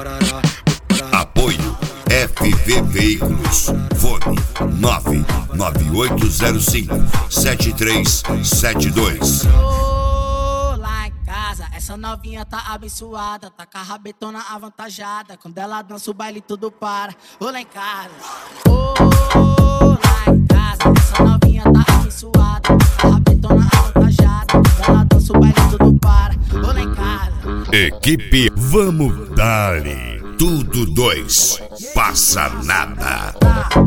Apoio FV Veículos. Fone 99805-7372. Lá em casa, essa novinha tá abençoada, tá com a rabetona avantajada. Quando ela dança o baile tudo para. Ô lá em casa, lá em casa, essa novinha tá abençoada, tá com a rabetona avantajada. Quando ela dança o baile tudo para. Ô lá em casa. Equipe Vamos Dali. Tudo 2. Passa nada.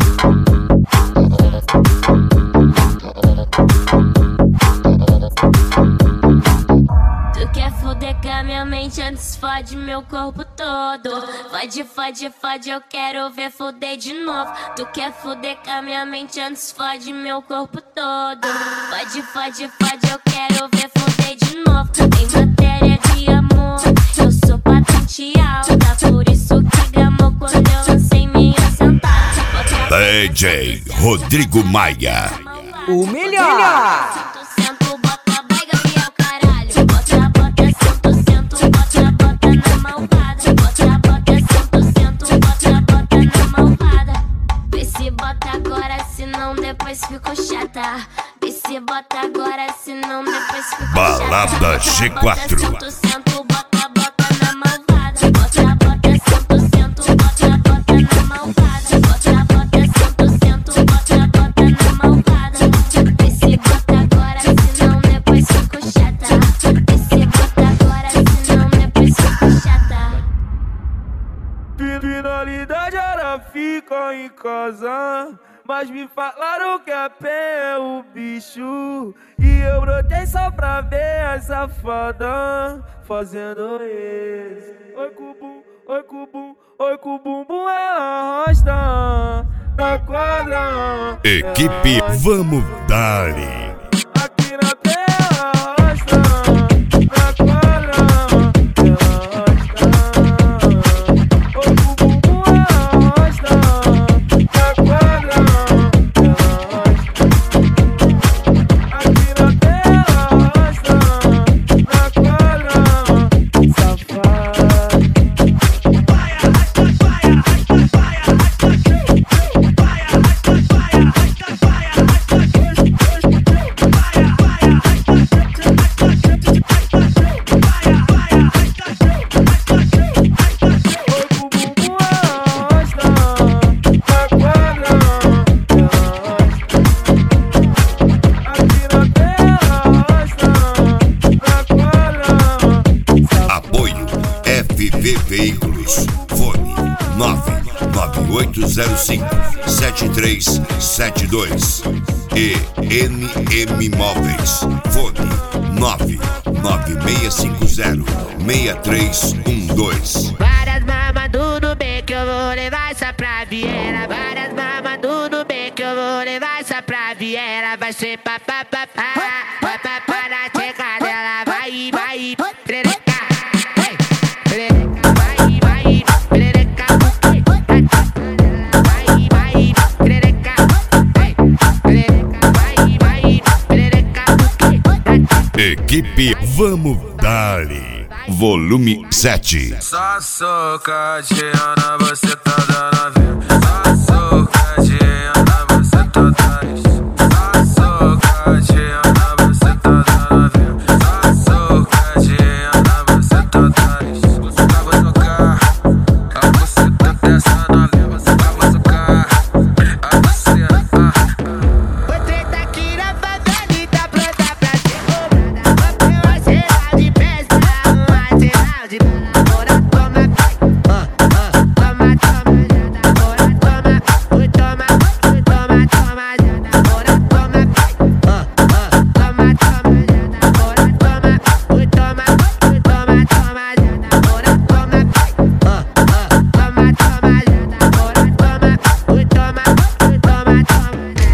Tu quer foder com a minha mente, antes fode meu corpo todo. Fode, fode, fode, eu quero ver foder de novo. Tu quer foder com a minha mente, antes fode meu corpo todo. Fode, fode, fode, eu quero ver foder de novo. Em matéria de amor, eu sou patente alta, por isso que gamou quando eu lancei minha sentada. DJ Rodrigo Maia. O melhor. Depois ficou chata. Vê se bota agora, senão depois ficou chata. Balada G4. Bota, bota na malvada. Bota, bota, sento, bota, bota na malvada. Bota, bota, sento, bota, bota na malvada. Vê se bota agora, senão depois ficou chata. Vê se bota agora, senão depois ficou chata. Finalidade era ficar em casa, mas me falaram que a pé é o bicho. E eu brotei só pra ver a safada fazendo isso. Oi cubum, oi cubum, oi cubum, ela arrasta na quadra. Equipe Vamos Dali. Aqui na tela arrasta na quadra. Oi cubum, ela arrasta na quadra. Veículos. Fone 99805-7372. E MM Móveis. Fone 99650-6312. Várias mamas do Nubê que eu vou levar essa pra Viena. Várias mamas do Nubê que eu vou levar essa pra Viena. Vai ser papapá, papapá na tcheca dela. Vai, vai, perereca. Equipe Vamos Dali. Volume 7. Só socadinha, você tá dando a ver. Só socadinha, você tá dando. Só socadinha, você tá dando a ver. Só socadinha, você tá dando. Você vai tocar, a você tá descendo a ver. Você vai tocar, a você. Vou treta aqui na favela e tá pronta pra ser roubada. Vai ser lá de festa, vai ser lá de bora, toma, toma, toma, bora, toma, oi, toma, toma, toma, bora, toma, toma, toma, bora, toma, oi, toma, toma, toma, bora, toma, toma, toma, bora, toma, oi, toma, toma, toma.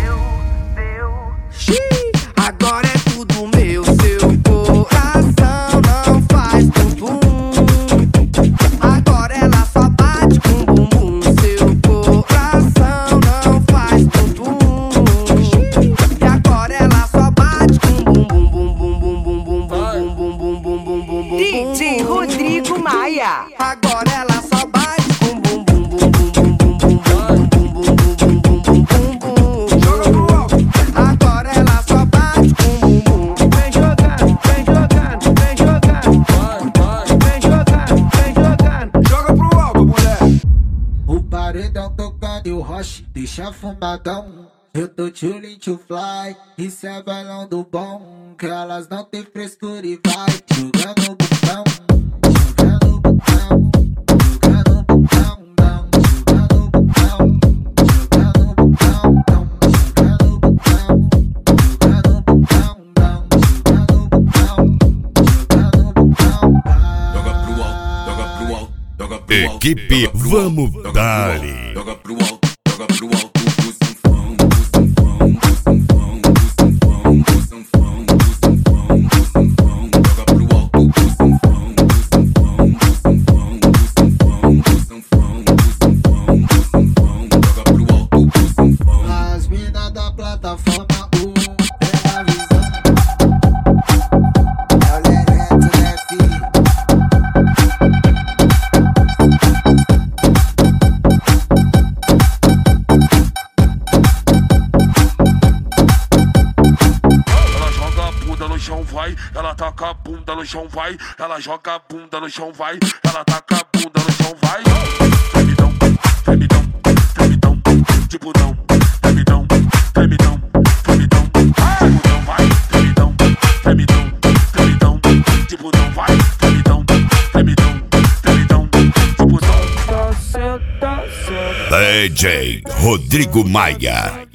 Agora é tudo meu, seu coração não faz bumbum. Agora ela só bate com bumbum. Seu coração não faz bumbum. E agora ela só bate com bumbum, bumbum, bumbum, bumbum, bumbum, bumbum, bumbum, bumbum. DJ Rodrigo Maia. Agora ela só bate. Oxi, deixa fumadão. Eu tô chillin' to fly, isso é bailão do bom. Que elas não tem frescura e vai jogando o botão. Jogando o botão, jogando o botão, não. Jogando o botão, jogando o botão, não. Jogando o botão, jogando o botão, não. Jogando o botão, jogando o botão. Joga pro alto, joga pro alto, joga pro alto. Equipe Vamos Dali. Joga pro alto, joga pro alto. O sanfão, o sanfão, o sanfão, o sanfão, o sanfão, o sanfão, o sanfão. Joga pro alto, o sanfão, o sanfão, o sanfão, o sanfão, o sanfão, o sanfão, o sanfão. Joga pro alto, o sanfão. As minas da plataforma 1, pela visão. É o Lereto, né, filho? Ela joga a bunda no chão, vai. Ela taca a bunda no chão, vai. Ela joga a bunda no chão, vai. Ela taca a bunda no chão, vai. Tremidão, tremidão, tremidão, tipo não. Tremidão, tremidão, tremidão, tipo não, vai. Tremidão, tremidão, tremidão, tipo não, vai. Tremidão, tremidão, tremidão, tipo não. DJ Rodrigo Maia.